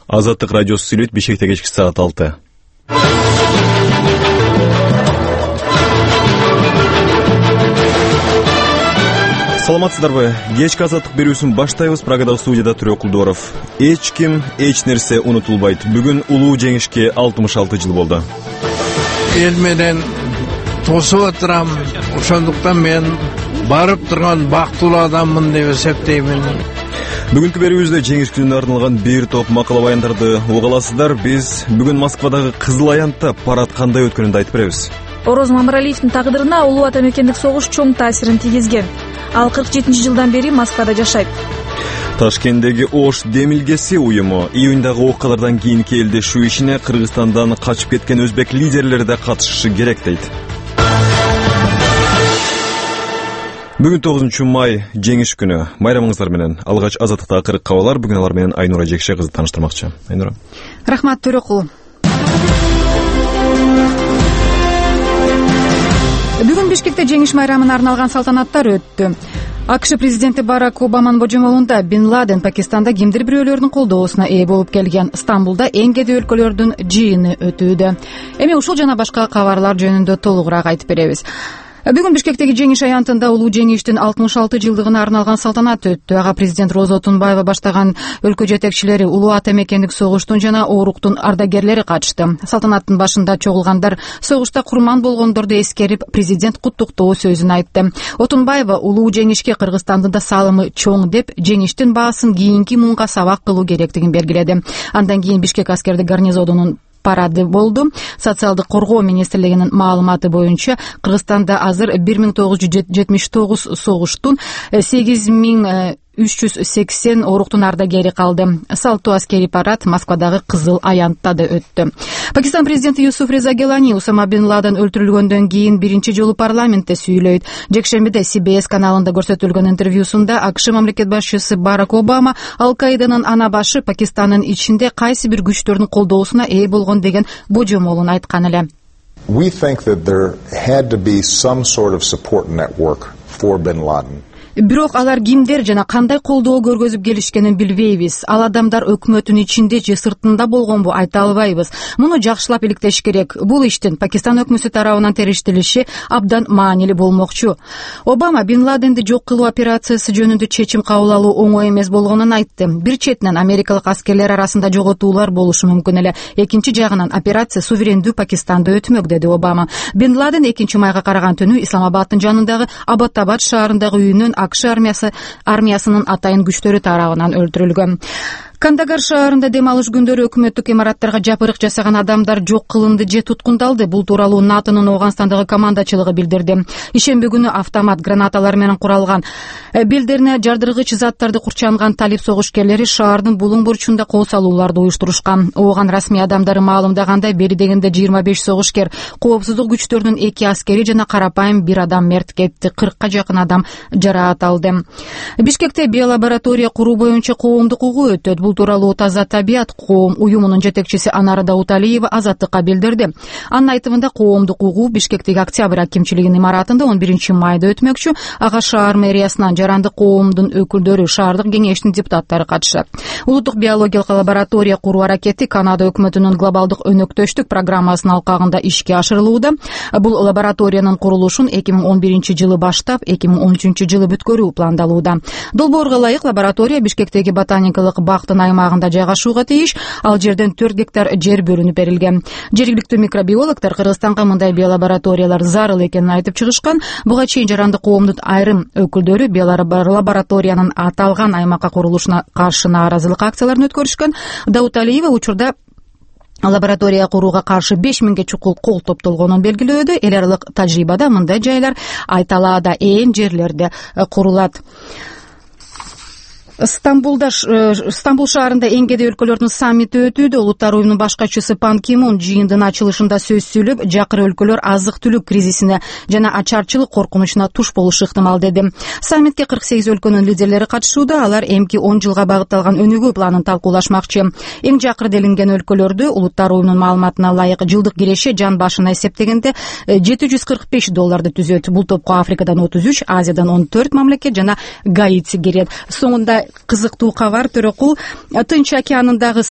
Азаттык радиосу сүйлөйт. Бишкекте кечки саат 6. Саламатсыздарбы? Кечки азаттык берүүсүн баштайбыз. Прагадагы студияда Түрө Кулдуаров. Эч ким, эч нерсе унутулбайт. Бүгүн улуу жеңишке 66 жыл болду. Эл менен тосуп отурам. Ошондуктан мен барып турган бактылуу адаммын деп эсептеймин. Бүгүнкү берүүбүздө жеңиш күнүнө арналган бир топ макала баяндарды уга аласыздар. Биз бүгүн Москвадагы Кызыл Аянтта парад кандай өткөнүн айтып беребиз. Ороз Мамыралиевдин тагдырына улуу ата мекендик согуш чоң таасирин тийгизген. Ал 47-жылдан бери Москвада жашайт. Ташкенттеги Ош демилгеси уюму июндагы окуялардан кийинки элдешүү ишине Кыргызстандан качып кеткен өзбек лидерлери да катышышы керек дейт. Бүгүн 9 май жеңиш күнү. Майрамыңыздар менен. Алгач азаттыкта акыркы кабарлар. Бүгүн алар менен Айнура Жекше кызды тааныштырмакчы. Айнура. Рахмат, Төрөкул. Бүгүн Бишкекте жеңиш майрамына арналган салтанаттар өттү. АКШ президенти Барак Обаманын божомолунда Бин Ладен Пакистанда кимдир бирөөлөрдүн колдоосуна ээ болуп келген. Стамбулда эң кедей өлкөлөрдүн жыйыны өтүүдө. Эми ушул жана башка кабарлар жөнүндө толугураак айтып беребиз. Бүгүн Бишкектеги жеңиш аянтында улуу жеңиштин 66 жылдыгына арналган салтанат өттү. Ага президент Роза Отунбаева баштаган өлкө жетекчилери, улуу ата мекендик согуштун жана ооруктун ардагерлери катышты. Салтанаттын башында чогулгандар согушта курман болгондорду эскерип, президент куттуктоо сөзүн айтты. Отунбаева улуу жеңишке Кыргызстандын да салымы чоң деп, жеңиштин баасын кийинки муунга сабак кылуу керектигин белгиледи. Андан кийин Бишкек аскердик гарнизонунун парады болду. Социалдык коргоо министрлигинин маалыматы боюнча Кыргызстанда азыр 1979 согуштун 8380 ооруктун ардагери калды. Салттуу аскери парад Москвадагы Кызыл Аянтта да өттү. Пакистан президенти Юсуф Реза Гилани Усама Бин Ладен өлтүрүлгөндөн кийин биринчи жолу парламентте сүйлөйт. Жекшембиде CBS каналында көрсөтүлгөн интервьюсунда АКШ мамлекет башчысы Барак Обама Ал-Каиданын ана башы Пакистандын ичинде кайсы бир күчтөрдүн колдоосуна ээ болгон деген божомолун айткан эле. We think that there had to be some sort of support network for Bin Laden. Бирок алар кимдер жана кандай колдоо көргөзүп келишкенин билбейбиз. Ал адамдар өкмөттүн ичинде же сыртында болгонбу айта албайбыз. Муну жакшылап иликтеш керек. Бул иштин Пакистан өкмөтү тарабынан териштирилиши абдан маанилүү болмокчу. Обама Бин Ладенди жок кылуу операциясы жөнүндө чечим кабыл алуу оңой эмес болгонун айтты. Бир четинен америкалык аскерлер арасында жоготуулар болушу мүмкүн эле. Экинчи жагынан операция суверендүү Пакистанда өтмөк, деди Обама. Бин Ладен 2 майга караган түнү Исламабадтын жанындагы Аббатабад шаарындагы үйүнөн АКШ армиясынын атайын күчтөрү тарабынан өлтүрүлгөн. Кандагар шаарында дем алыш күндөрү өкмөттүк имараттарга жапырык жасаган адамдар жок кылынды же туткундалды. Бул тууралуу НАТОнун Ооганстандагы командачылыгы билдирди. Ишемби күнү автомат гранаталар менен куралган белдерине жардыргыч заттарды курчанган талип согушкерлери шаардын булуң бурчунда кол салууларды уюштурушкан. Ооган расмий адамдары маалымдагандай, бери дегенде 25 согушкер, коопсуздук күчтөрүнүн 2 аскери жана карапайым бир адам мерт кетти. 40ка жакын адам жараат алды. Бишкекте биолаборатория куруу боюнча коомдук угуу өтөт. Бул тууралуу Таза табият коом уюмунун жетекчиси Анара Дауталиева азаттыкка билдирди. Анын айтымында коомдук угуу Бишкектеги Октябрь акимчилигинин имаратында 11 майда өтмөкчү. Ага шаар мэриясынан жарандык коомдун өкүлдөрү, шаардык кеңештин депутаттары катышат. Улуттук биологиялык лаборатория куруу аракети Канада өкмөтүнүн глобалдык өнөктөштүк программасынын алкагында ишке ашырылууда. Бул лабораториянын курулушун 2011-жылы баштап 2013-жылы бүткөрүү пландалууда. Долбоорго ылайык лаборатория Бишкектеги ботаникалык бактын аймагында жайгашууга тийиш. Ал жерден 4 гектар жер бөлүнүп берилген. Жергиликтүү микробиологдор Кыргызстанга мындай биолабораториялар зарыл экенин айтып чыгышкан. Буга чейин жарандык коомдун айрым өкүлдөрү биолабораториянын аталган аймакка курулушуна каршы нааразылык акцияларын өткөрүшкөн. Дауталиева учурда лаборатория курууга каршы 5000 чукул кол топтолгонун белгилөөдө. Эл аралык тажрыйбада мындай жайлар Айталаада ээн жерлерде курулат. Стамбул шаарында эң кедей өлкөлөрдүн саммити өтүүдө. Улуттар уюмунун башкачысы Пан Ки Мун жыйындын ачылышында сөз сүйлөп, жакыр өлкөлөр азык-түлүк кризисине жана ачарчылык коркунучуна туш болушу ыктымал деди. Саммитке 48 өлкөнүн лидерлери катышууда. Алар эмки 10 жылга багытталган өнүгүү планын талкуулашмакчы. Эң жакыр делинген өлкөлөрдө улуттар уюмунун маалыматына ылайык жылдык киреше жан башына эсептегенде $745 түзөт. Бул топко Африкадан 33, Азиядан 14 мамлекет жана Гаити кирет. Соңунда кызыктуу кабар, Төрөкул. Тынч океанындагы